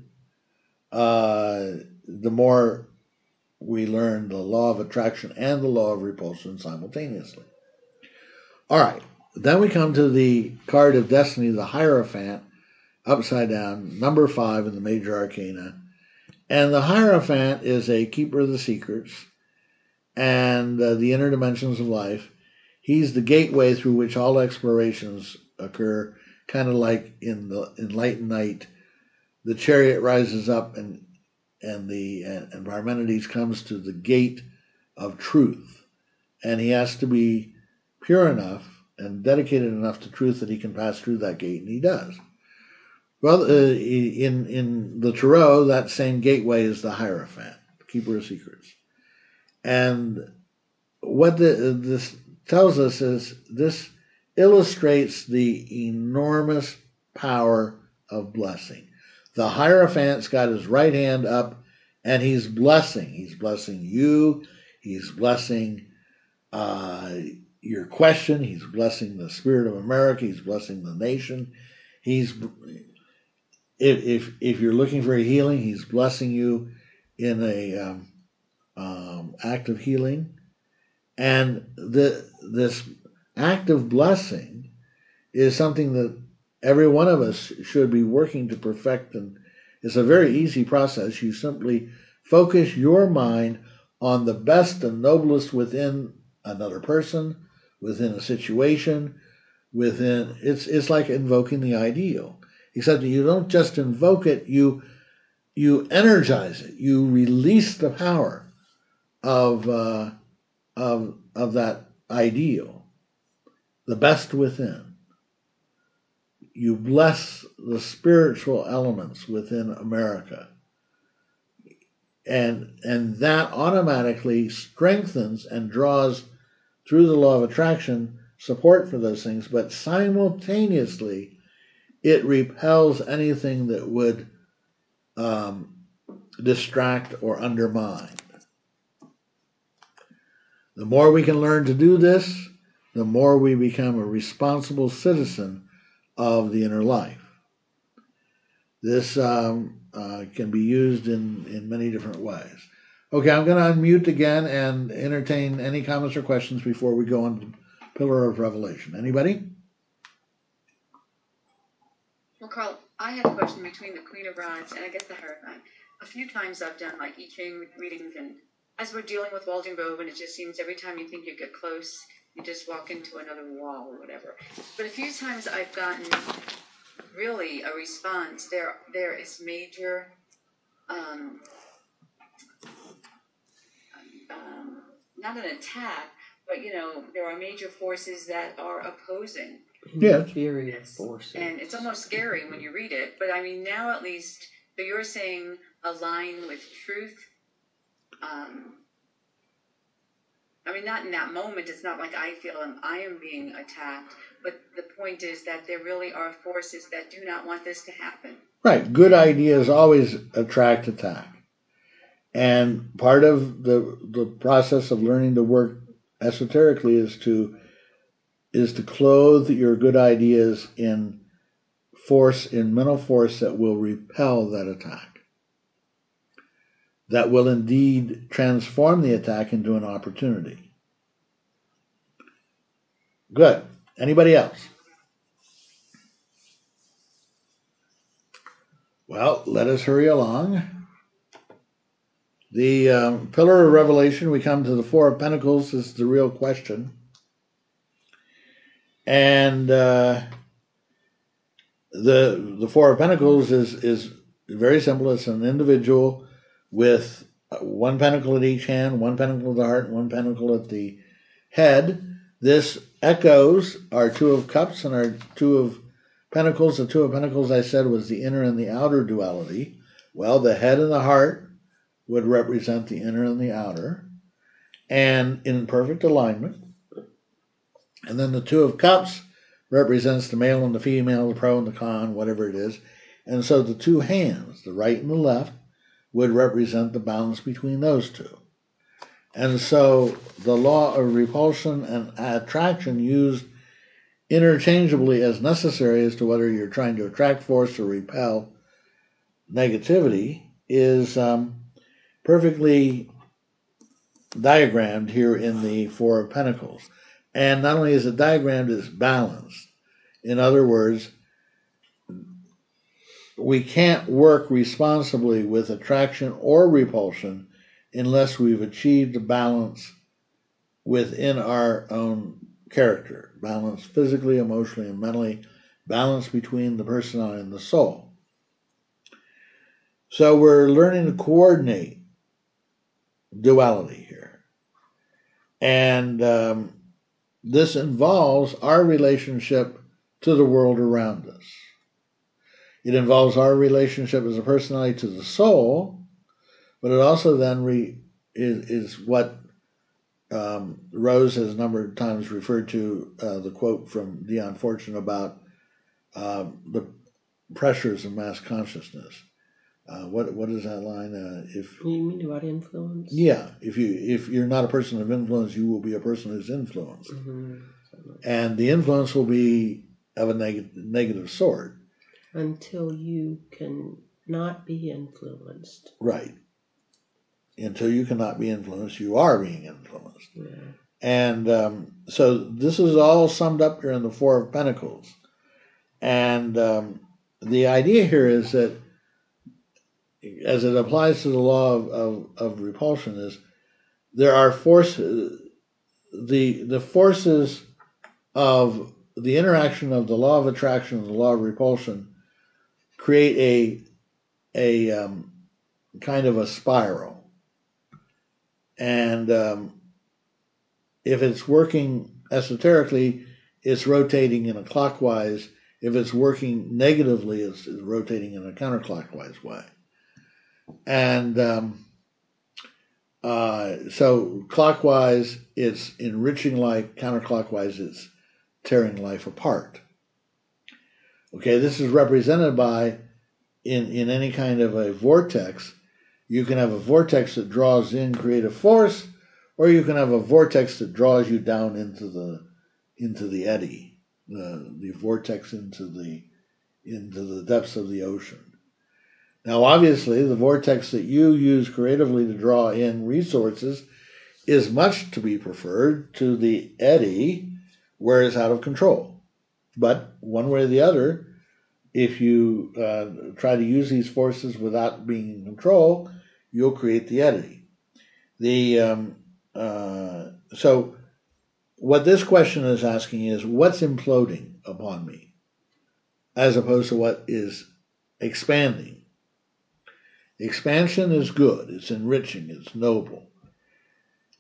uh, the more we learn the law of attraction and the law of repulsion simultaneously. All right, then we come to the card of destiny, the Hierophant, upside down, number five in the major arcana. And the Hierophant is a keeper of the secrets and uh, the inner dimensions of life. He's the gateway through which all explorations occur, kind of like in the Enlightened Night. The chariot rises up and and the and, and Parmenides comes to the gate of truth. And he has to be pure enough and dedicated enough to truth that he can pass through that gate, and he does. Well, uh, in, in the Tarot, that same gateway is the Hierophant, keeper of secrets. And what the, this tells us is this illustrates the enormous power of blessing. The Hierophant's got his right hand up, and he's blessing. He's blessing you. He's blessing uh, your question. He's blessing the spirit of America. He's blessing the nation. He's if if, if you're looking for a healing, he's blessing you in a um, um, act of healing. And the, this act of blessing is something that every one of us should be working to perfect. And it's a very easy process. You simply focus your mind on the best and noblest within another person, within a situation, within it's it's like invoking the ideal. Except that you don't just invoke it, you you energize it. You release the power of uh, of of that ideal, the best within. You bless the spiritual elements within America. And and that automatically strengthens and draws through the law of attraction support for those things, but simultaneously it repels anything that would um, distract or undermine. The more we can learn to do this, the more we become a responsible citizen of the inner life. This um, uh, can be used in, in many different ways. Okay, I'm going to unmute again and entertain any comments or questions before we go on to Pillar of Revelation. Anybody? Well, Carl, I had a question between the Queen of Rods and I guess the Hierophant. A few times I've done like I Ching readings, and as we're dealing with Walden Grove, and it just seems every time you think you get close, you just walk into another wall or whatever. But a few times I've gotten really a response. There, there is major um, not an attack, but you know, there are major forces that are opposing. Yes. Inferior forces. And it's almost scary when you read it, but I mean, now at least, so you're saying align with truth. Um, I mean, not in that moment. It's not like I feel I'm, I am being attacked, but the point is that there really are forces that do not want this to happen. Right. Good ideas always attract attack. And part of the the process of learning to work esoterically is to is to clothe your good ideas in force, in mental force that will repel that attack. That will indeed transform the attack into an opportunity. Good. Anybody else? Well, let us hurry along. The um, Pillar of Revelation, we come to the Four of Pentacles, is the real question. And uh, the the Four of Pentacles is, is very simple. It's an individual with one pentacle at each hand, one pentacle at the heart, and one pentacle at the head. This echoes our Two of Cups and our Two of Pentacles. The Two of Pentacles, I said, was the inner and the outer duality. Well, the head and the heart would represent the inner and the outer, and in perfect alignment. And then the Two of Cups represents the male and the female, the pro and the con, whatever it is. And so the two hands, the right and the left, would represent the balance between those two. And so the law of repulsion and attraction, used interchangeably as necessary as to whether you're trying to attract force or repel negativity, is um, perfectly diagrammed here in the Four of Pentacles. And not only is it diagrammed, it's balanced. In other words, we can't work responsibly with attraction or repulsion unless we've achieved a balance within our own character. Balance physically, emotionally, and mentally. Balance between the personality and the soul. So we're learning to coordinate duality here. And um, this involves our relationship to the world around us. It involves our relationship as a personality to the soul, but it also then re, is, is what um, Rose has a number of times referred to, uh, the quote from Dion Fortune about uh, the pressures of mass consciousness. Uh, what what is that line? Uh, if you mean about influence? Yeah, if you if you're not a person of influence, you will be a person who's influenced, mm-hmm. and the influence will be of a neg- negative sort. Until you can not be influenced. Right. Until you cannot be influenced, you are being influenced. Yeah. And um, so this is all summed up here in the Four of Pentacles. And um, the idea here is that, as it applies to the law of, of, of repulsion, is there are forces, the, the forces of the interaction of the law of attraction and the law of repulsion create a, a um, kind of a spiral. And um, if it's working esoterically, it's rotating in a clockwise. If it's working negatively, it's, it's rotating in a counterclockwise way. And um, uh, so clockwise, it's enriching life. Counterclockwise, it's tearing life apart. Okay, this is represented by, in, in any kind of a vortex, you can have a vortex that draws in creative force, or you can have a vortex that draws you down into the into the eddy, the the vortex into the into the depths of the ocean. Now, obviously, the vortex that you use creatively to draw in resources is much to be preferred to the eddy where it's out of control. But one way or the other, if you uh, try to use these forces without being in control, you'll create the eddy. The um, uh, so what this question is asking is, what's imploding upon me, as opposed to what is expanding. Expansion is good, it's enriching, it's noble.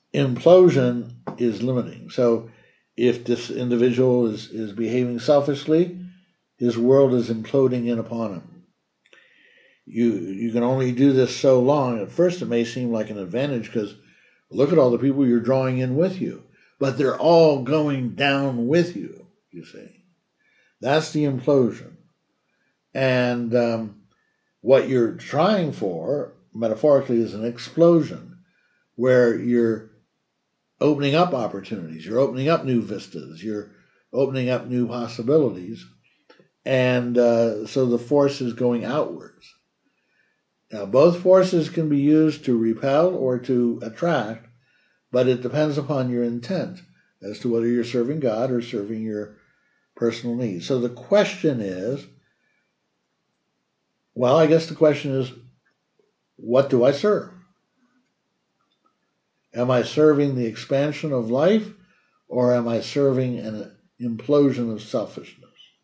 implosion is limiting. So if this individual is, is behaving selfishly, his world is imploding in upon him. You you can only do this so long. At first, it may seem like an advantage because look at all the people you're drawing in with you, but they're all going down with you. You see, that's the implosion, and um, what you're trying for, metaphorically, is an explosion, where you're opening up opportunities, you're opening up new vistas, you're opening up new possibilities, and uh, so the force is going outwards. Now, both forces can be used to repel or to attract, but it depends upon your intent as to whether you're serving God or serving your personal needs. So the question is, well, I guess the question is, what do I serve? Am I serving the expansion of life, or am I serving an implosion of selfishness?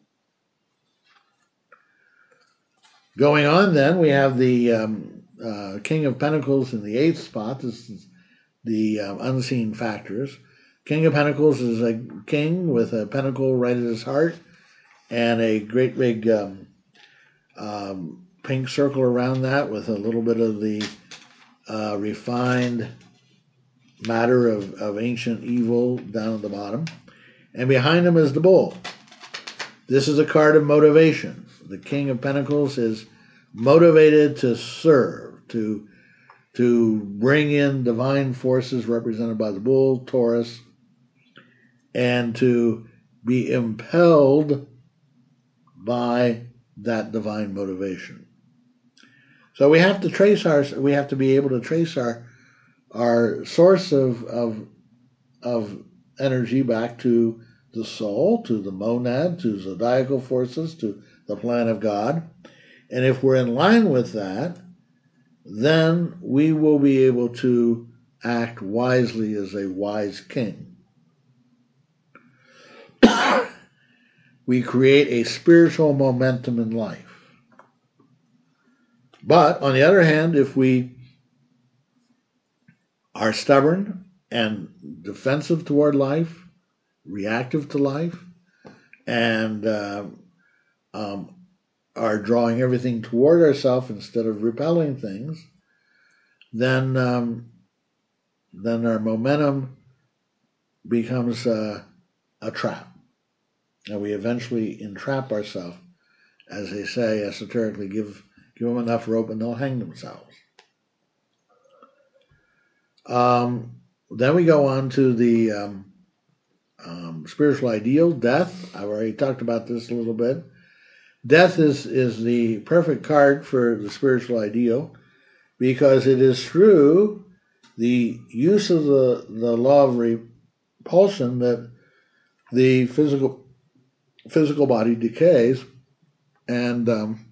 Going on then, we have the um, uh, King of Pentacles in the eighth spot. This is the um, unseen factors. King of Pentacles is a king with a pentacle right at his heart and a great big um, um, pink circle around that with a little bit of the uh, refined matter of, of ancient evil down at the bottom. And behind him is the bull. This is a card of motivation. The King of Pentacles is motivated to serve, to, to bring in divine forces represented by the bull, Taurus, and to be impelled by that divine motivation. So we have to trace our, we have to be able to trace our, our source of, of, of energy back to the soul, to the monad, to zodiacal forces, to the plan of God. And if we're in line with that, then we will be able to act wisely as a wise king. We create a spiritual momentum in life. But on the other hand, if we are stubborn and defensive toward life, reactive to life, and uh, um, are drawing everything toward ourselves instead of repelling things, then um, then our momentum becomes uh, a trap, and we eventually entrap ourselves. As they say esoterically, give give them enough rope and they'll hang themselves. Um, then we go on to the um, um, spiritual ideal, death. I've already talked about this a little bit. Death is, is the perfect card for the spiritual ideal because it is through the use of the, the law of repulsion that the physical physical body decays, and um,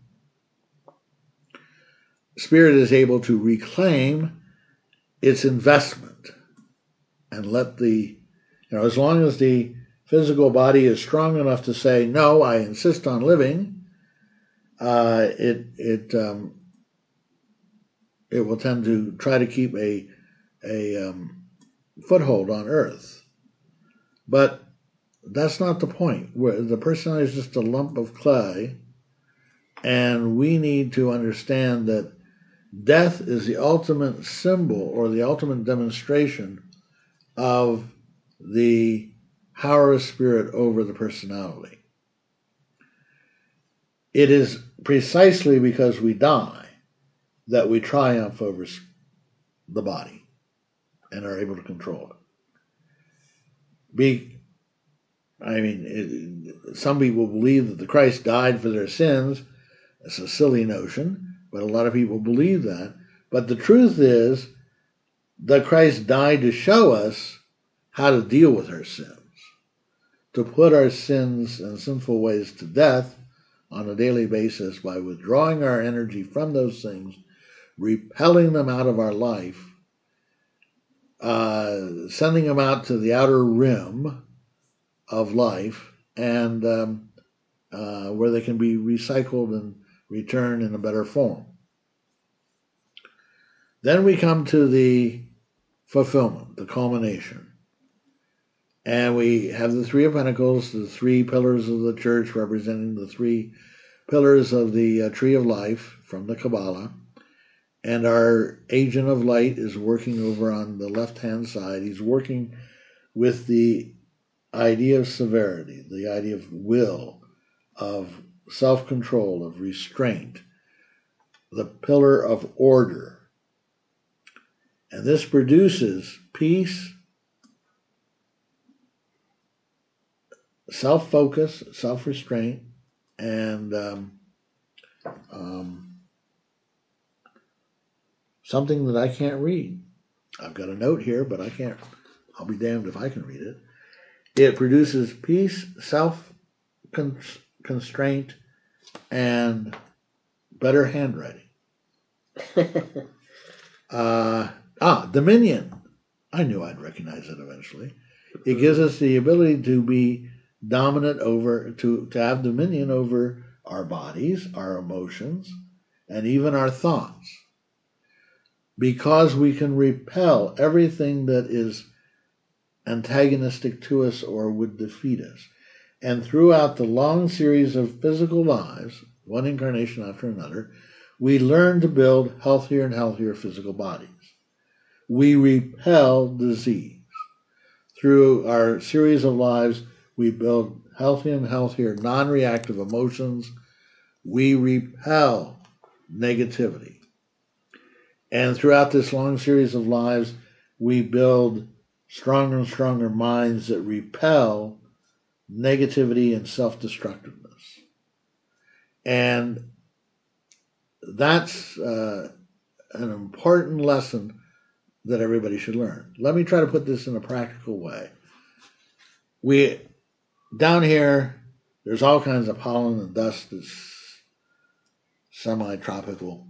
spirit is able to reclaim its investment and let the, you know, as long as the physical body is strong enough to say, no, I insist on living, uh, it it um, it will tend to try to keep a a um, foothold on Earth. But that's not the point. Where the personality is just a lump of clay, and we need to understand that death is the ultimate symbol or the ultimate demonstration of the power of spirit over the personality. It is precisely because we die that we triumph over the body and are able to control it. Be, I mean, it, some people believe that the Christ died for their sins. It's a silly notion, but a lot of people believe that. But the truth is that Christ died to show us how to deal with our sins, to put our sins and sinful ways to death on a daily basis by withdrawing our energy from those things, repelling them out of our life, uh, sending them out to the outer rim of life, and um, uh, where they can be recycled and returned in a better form. Then we come to the fulfillment, the culmination. And we have the Three of Pentacles, the three pillars of the church representing the three pillars of the uh, Tree of Life from the Kabbalah. And our agent of light is working over on the left-hand side. He's working with the idea of severity, the idea of will, of self-control, of restraint, the pillar of order. And this produces peace, self-focus, self-restraint, and um, um, something that I can't read. I've got a note here, but I can't. I'll be damned if I can read it. It produces peace, self-constraint, and better handwriting. uh, ah, dominion. I knew I'd recognize it eventually. It gives us the ability to be dominant over, to, to have dominion over our bodies, our emotions, and even our thoughts. Because we can repel everything that is antagonistic to us or would defeat us. And throughout the long series of physical lives, one incarnation after another, we learn to build healthier and healthier physical bodies. We repel disease. Through our series of lives, we build healthier and healthier non-reactive emotions. We repel negativity. And throughout this long series of lives, we build stronger and stronger minds that repel negativity and self-destructiveness. And that's uh, an important lesson that everybody should learn. Let me try to put this in a practical way. We, down here, there's all kinds of pollen and dust that's semi-tropical.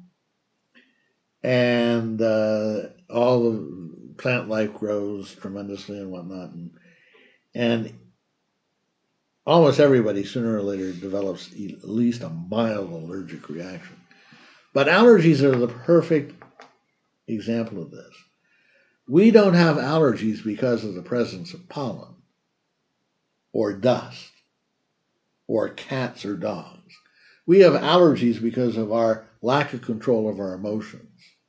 And uh, all the plant life grows tremendously and whatnot. And, and almost everybody, sooner or later, develops at least a mild allergic reaction. But allergies are the perfect example of this. We don't have allergies because of the presence of pollen or dust or cats or dogs. We have allergies because of our lack of control of our emotions.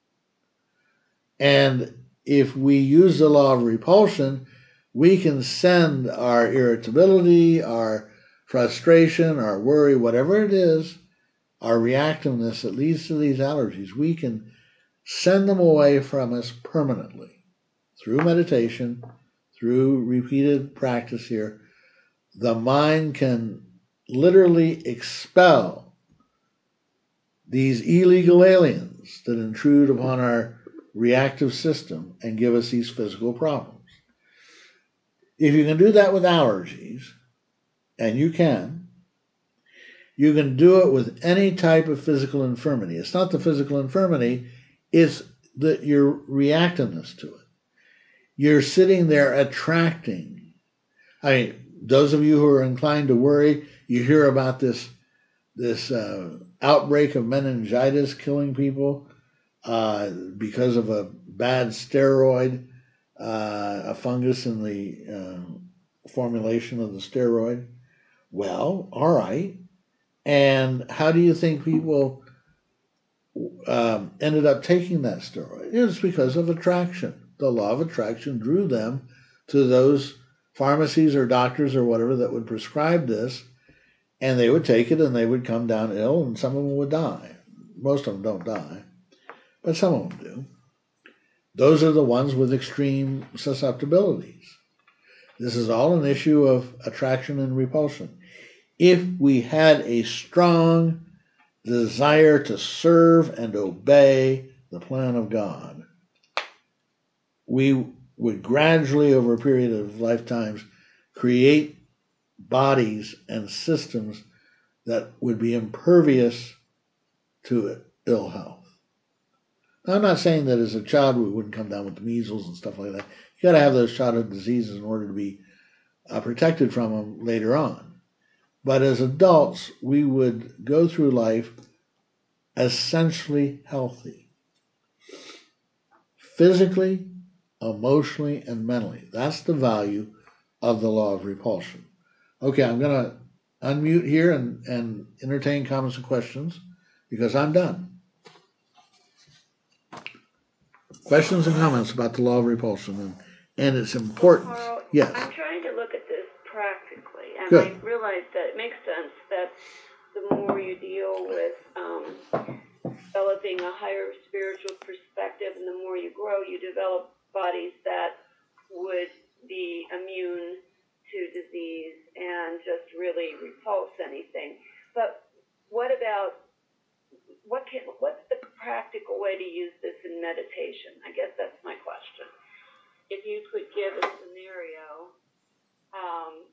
And if we use the law of repulsion, we can send our irritability, our frustration, our worry, whatever it is, our reactiveness that leads to these allergies, we can send them away from us permanently through meditation, through repeated practice here. The mind can literally expel these illegal aliens that intrude upon our reactive system and give us these physical problems. If you can do that with allergies, and you can, you can do it with any type of physical infirmity. It's not the physical infirmity, it's the, your reactiveness to it. You're sitting there attracting. I mean, those of you who are inclined to worry, you hear about this, this uh, outbreak of meningitis killing people uh, because of a bad steroid, uh, a fungus in the uh, formulation of the steroid. Well, all right. And how do you think people um, ended up taking that steroid? It was because of attraction. The law of attraction drew them to those pharmacies or doctors or whatever that would prescribe this, and they would take it and they would come down ill, and some of them would die. Most of them don't die, but some of them do. Those are the ones with extreme susceptibilities. This is all an issue of attraction and repulsion. If we had a strong desire to serve and obey the plan of God, we would gradually, over a period of lifetimes, create bodies and systems that would be impervious to ill health. Now, I'm not saying that as a child we wouldn't come down with the measles and stuff like that. You got to have those childhood diseases in order to be uh, protected from them later on. But as adults, we would go through life essentially healthy, physically, emotionally, and mentally. That's the value of the law of repulsion. Okay, I'm going to unmute here and, and entertain comments and questions because I'm done. Questions and comments about the law of repulsion and, and its importance. Carl, yes. I'm trying to look at this practically, and Good. I realize that it makes sense that the more you deal with um, developing a higher spiritual perspective and the more you grow, you develop bodies that would be immune to disease and just really repulse anything. But what about, what can, what's the practical way to use this in meditation? I guess that's my question. If you could give a scenario. Um,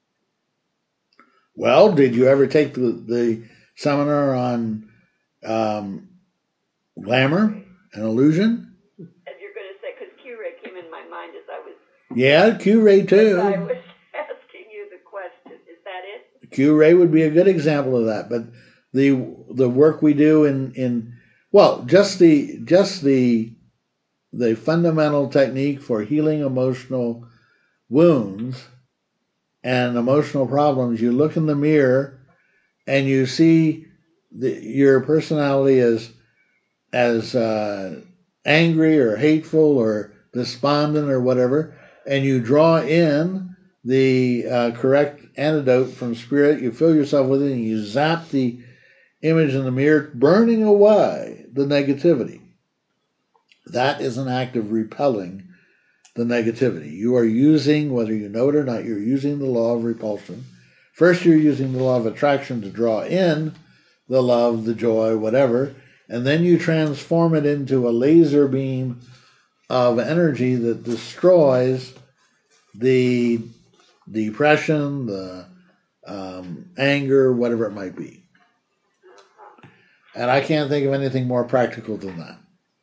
well, did you ever take the, the seminar on um, glamour and illusion? As you're going to say, because Q-ray came in my mind as I was. Yeah, Q-ray too. As I was asking you the question. Is that it? Q-ray would be a good example of that. But the the work we do in, in well, just the just the the fundamental technique for healing emotional wounds and emotional problems. You look in the mirror and you see the, your personality as as uh, angry or hateful or despondent or whatever, and you draw in the uh, correct antidote from spirit. You fill yourself with it, and you zap the image in the mirror, burning away the negativity. That is an act of repelling the negativity. You are using, whether you know it or not, you're using the law of repulsion. First, you're using the law of attraction to draw in the love, the joy, whatever, and then you transform it into a laser beam of energy that destroys the depression, the um, anger, whatever it might be. And I can't think of anything more practical than that.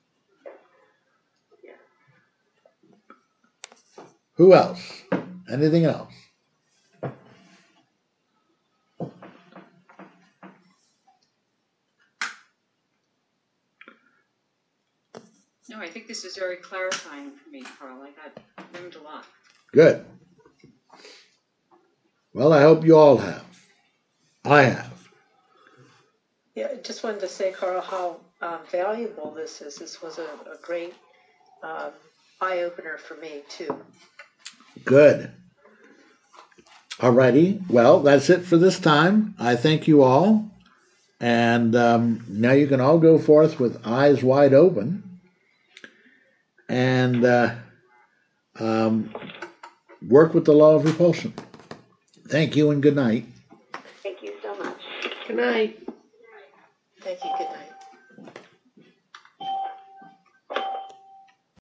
Who else? Anything else? No, I think this is very clarifying for me, Carl. I got learned a lot. Good. Well, I hope you all have. I have. Yeah, I just wanted to say, Carl, how um, valuable this is. This was a, a great um, eye-opener for me, too. Good. Alrighty. Well, that's it for this time. I thank you all. And um, now you can all go forth with eyes wide open and uh, um, work with the law of repulsion. Thank you and good night. Thank you so much. Good night. Thank you. Good night.